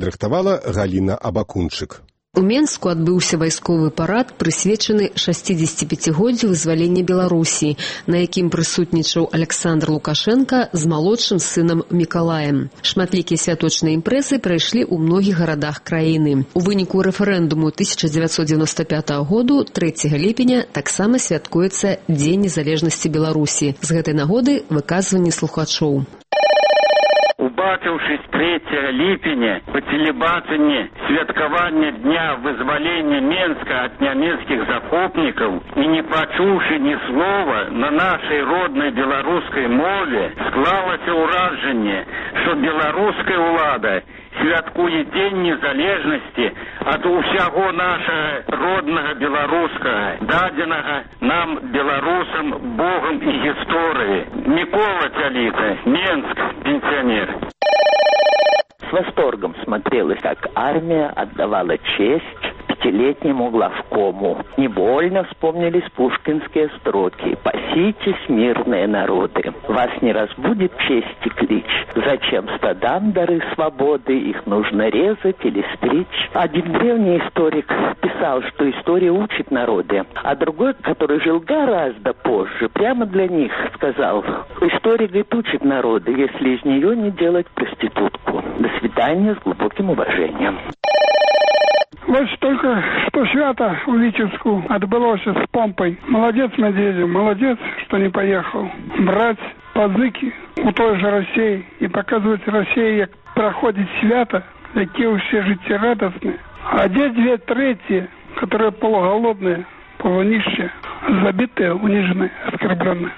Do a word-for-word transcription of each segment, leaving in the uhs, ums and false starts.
падрыхтавала Галіна Абакунчык. У Менску адбыўся вайсковы парад, прысвечаны шасцідзесяціпяцігоддзю вызвалення Беларусі, на якім прысутнічаў Александр Лукашенко з малодшым сынам Мікалаем. Шматлікія святочныя імпрэзы прайшлі ў многіх гарадах краіны. У выніку рэферэндуму тысяча дзевяцьсот дзевяносто пятага году трэцяга ліпеня таксама святкуецца Дзень незалежнасці Беларусі. З гэтай нагоды выказванні слухачоў. Убачыўшы трэцяга ліпеня па тэлебачанні святкавання дня вызвалення Менска ад нямецкіх захопнікаў і не пачуўшы ні слова на нашай роднай беларускай мове, склалася ўражанне, што беларуская ўлада святкуе Дзень незалежнасці ад усяго нашага роднага беларускага, дадзенага нам, беларусам, Богам і гісторыі. Мікола Цяліка, Менск, пенсионер. С восторгом смотрелось, как армия отдавала честь пятилетнему главкому. Невольно вспомнились пушкинские строки: «Паситесь, мирные народы, вас не разбудит чести клич. Зачем стадам дары свободы, их нужно резать или стричь». Один древний историк писал, что история учит народы, а другой, который жил гораздо позже, прямо для них сказал: история, говорит, учит народы, если из нее не делать проститутку. До свидания, с глубоким уважением. Вот только что свято у Витебску отбылось с помпой. Молодец, Надежда, молодец, что не поехал. Брать позыки у той же России и показывать России, как проходит свято, какие все життєрадостные. А где две трети, которые полуголодные, полунищие, забитые, униженные, оскорбленные.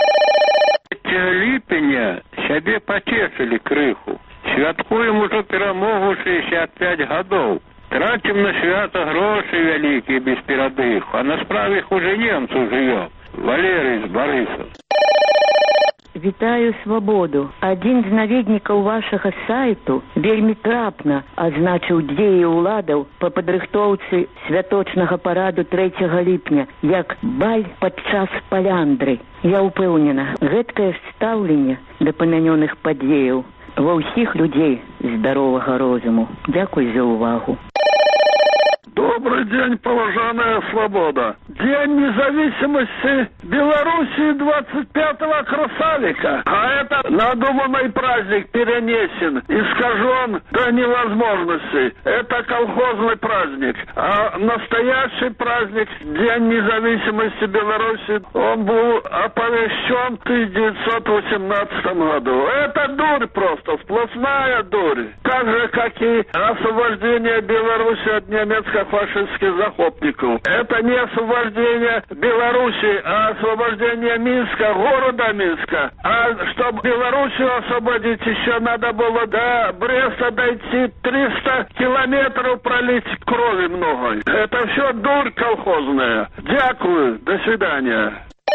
Ліпеня себе потешили крыху. Святкуем уже перемогу шестьдесят пять годов. Тратим на свято гроши великие без передыху, а на справе хуже немцу живем. Валерий из Борисов. Вітаю свабоду. Адзін з наведнікаў вашага сайту вельмі трапна азначыў дзеі ўладаў па падрыхтоўцы святочнага параду трэцяга ліпня як баль падчас паляндры. Я ўпэўнена, гэткае стаўленне да памянёных падзеяў ва ўсіх людзей здаровага розуму. Дзякуй за ўвагу. Добрый день, поважанная свобода. День независимости Белоруссии двадцать пятого красавика. А это надуманный праздник перенесен, искажен до невозможности. Это колхозный праздник. А настоящий праздник, День независимости Беларуси, он был оповещен в тысяча девятьсот восемнадцатом году. Это дурь просто, сплошная дурь. Так же, как и освобождение Беларуси от немецких фашистских захопников. Это не освобождение Беларуси, а освобождение Минска, города Минска. А чтобы Белоруссию освободить, еще надо было до Бреста дойти триста километров, пролить крови много. Это все дурь колхозная. Дякую, до свидания.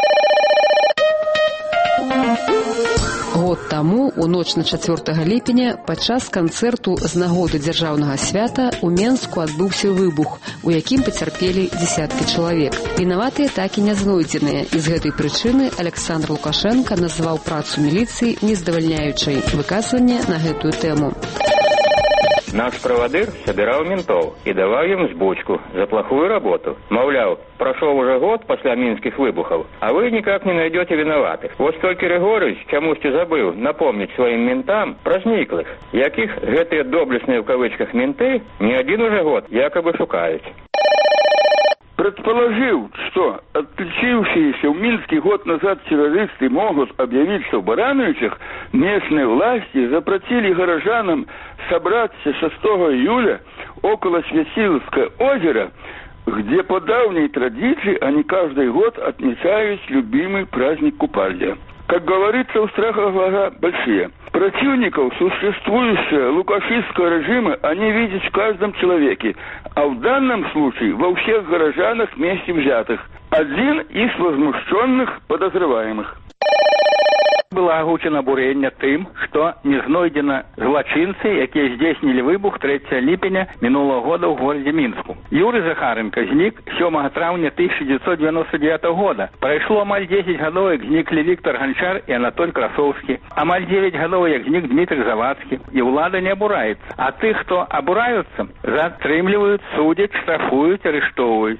Год таму, у ноч на чацвёртага ліпеня, падчас канцэрту з нагоды дзяржаўнага свята у Менску адбыўся выбух, у якім пацярпелі дзесяткі чалавек. Вінаватыя так і не знойдзеныя, і з гэтай прычыны Александр Лукашенко назваў працу міліцыі нездавальняючай. Выказванне на гэтую тэму. Наш правадыр собирал ментов и давал им сбучку за плохую работу. Мовляв, прошел уже год после минских выбухов, а вы никак не найдете виноватых. Вот только Григорьевич чомусь забыл напомнить своим ментам про зниклых, яких гэтые доблестные в кавычках менты не один уже год якобы шукают. Предположил, что отличившиеся в Минске год назад террористы могут объявить, что в Барановичах местные власти запретили горожанам собраться шестого июля около Святиловского озера, где по давней традиции они каждый год отмечают любимый праздник купальня. Как говорится, у страха глаза большие. Противников существующего лукашистского режима они видят в каждом человеке, а в данном случае во всех горожанах вместе взятых. Один из возмущенных подозреваемых. Было агучана бурэнне тым, што не знойдзена злачынцы, якія здзейснілі выбух трэцяга ліпеня мінулага года ў горадзе Мінску. Юрый Захаренко знік сёмага траўня тысяча девятьсот девяносто девятого года. Прайшло амаль дзесяць гадоў, як зніклі Віктор Ганчар і Анатоль Красоўскі. Амаль дзевяць гадоў, як знік Дмітрий Завадскі. І ўлада не абураецца. А тых, хто абураюцца, затрымліваюць, судзяць, штрафуюць, арыштоўваюць.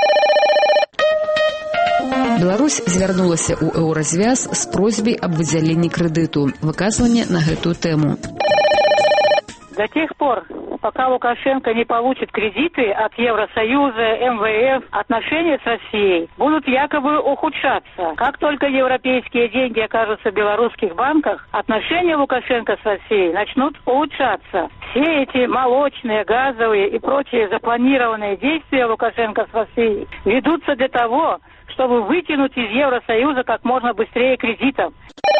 Беларусь звярнулася ў еўразвяз з просьбай аб выдзяленні крэдыту. Выказванне на гэтую тэму. До тех пор, пока Лукашенко не получит кредиты от Евросоюза, эм вэ эф, отношения с Россией будут якобы ухудшаться. Как только европейские деньги окажутся в белорусских банках, отношения Лукашенко с Россией начнут улучшаться. Все эти молочные, газовые и прочие запланированные действия Лукашенко с Россией ведутся для того, чтобы вытянуть из Евросоюза как можно быстрее кредитов.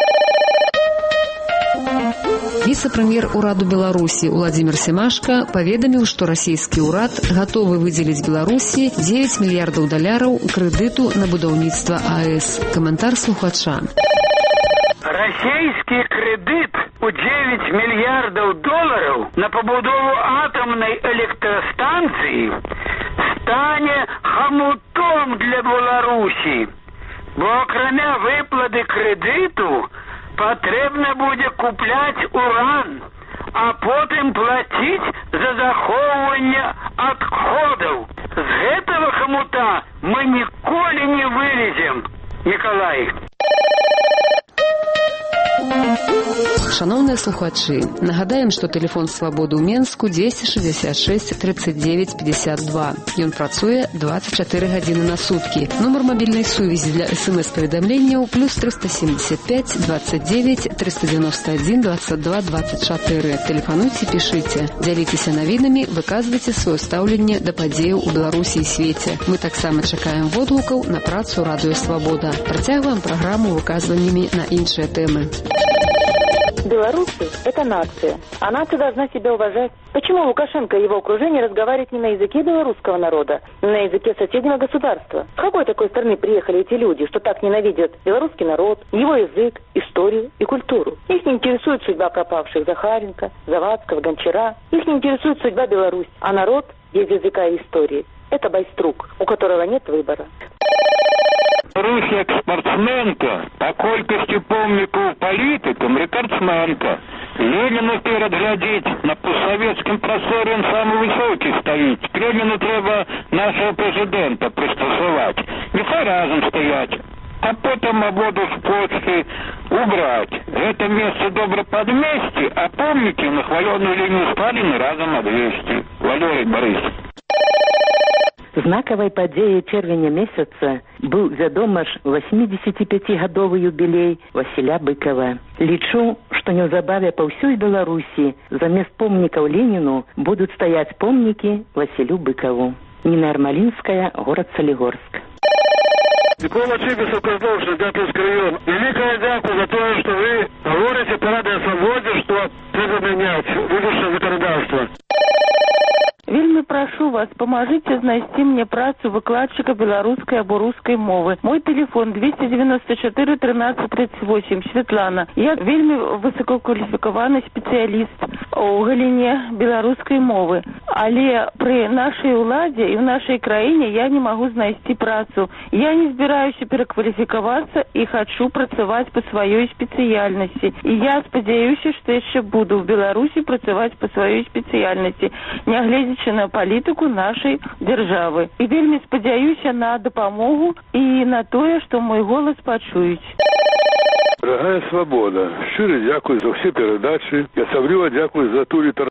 Віцэ-прэм'ер ураду Беларусі Уладзімір Семашка паведаміў, што расійскі ўрад гатовы выдзеліць Беларусі дзевяць мільярдаў даляраў крэдыту на будаўніцтва АЭС. Каментар слухача. Российский кредит у девять миллиардов долларов на побудову атомной электростанции станет хомутом для Беларуси. Бо кроме выплаты кредиту потребно будет куплять уран, а потом платить за захоўванне отходов. С этого хомута мы николи не вылезем, Николай. Шановныя слухачы, нагадаем, што тэлефон свабоды ў Менску двести шестьдесят шесть тридцать девять пятьдесят два. Ён працуе двадцать четыре гадзіны на суткі. Нумар мабільнай сувязі для смс-паведамленняў плюс триста семьдесят пять двадцать девять триста девяносто один двадцать два двадцать четыре. Тэлефануйце, пішыце, дзяліцеся навінамі, выказвайце сваё стаўленне да падзеяў у Беларусі і свеце. Мы таксама чакаем водгукаў на працу Радыё Свабода. Працягваем праграму выказваннямі на іншыя тэмы. Белорусы – это нация, а нация должна себя уважать. Почему Лукашенко и его окружение разговаривают не на языке белорусского народа, а на языке соседнего государства? С какой такой страны приехали эти люди, что так ненавидят белорусский народ, его язык, историю и культуру? Их не интересует судьба пропавших Захаренко, Завадского, Гончара. Их не интересует судьба Беларуси, а народ без языка и истории – это байструк, у которого нет выбора. Русь як спортсменка, по колькости помнікаў палітыкам рекордсменка. Леніну перад глядзець, на постсоветскім прасторы ён самы высокі стаіць. Леніну трэба нашего президента пристасаваць. Нехай разом стаять, а потом абоду з почты убрать. Гэта место добра подмесці, а помнікі на хвалёную лінію Сталіна разом адвесці. Валерий Борисович. Знакавай падзеяй чэрвеня месяца быў, вядома ж, восьмидесятипятигадовы юбілей Васіля Быкова. Лічу, што неўзабаве па ўсёй Беларусі замест помнікаў Леніну будуць стаяць помнікі Васілю Быкову. Нина Армалинская, город Солигорск. Микола Чибис, Указновший, Дятловский район. Великое дякую за то, что вы говорите по Радио Свободе, что треба менять выборчее законодательство. Вельмі прашу вас, поможите знайсці мне працу выкладчика белорусской або русской мовы. Мой телефон двести девяносто четыре тринадцать тридцать восемь. Светлана. Я вельмі высококваліфікаваны специалист у галіне белорусской мовы. Але при нашей уладе и в нашей краине я не могу знайсці працу. Я не збираюся перакваліфікавацца и хочу працаваць по своей специальности. И я спадзяюся, что еще буду в Беларуси працаваць по своей специальности, нягледзячы на палітыку нашей державы. И вельмі спадзяюся на дапамогу и на тое, что мой голос пачуюць. Дорогая Свобода, щиро дякую за все передачи. Я особливо дякую за ту литературу.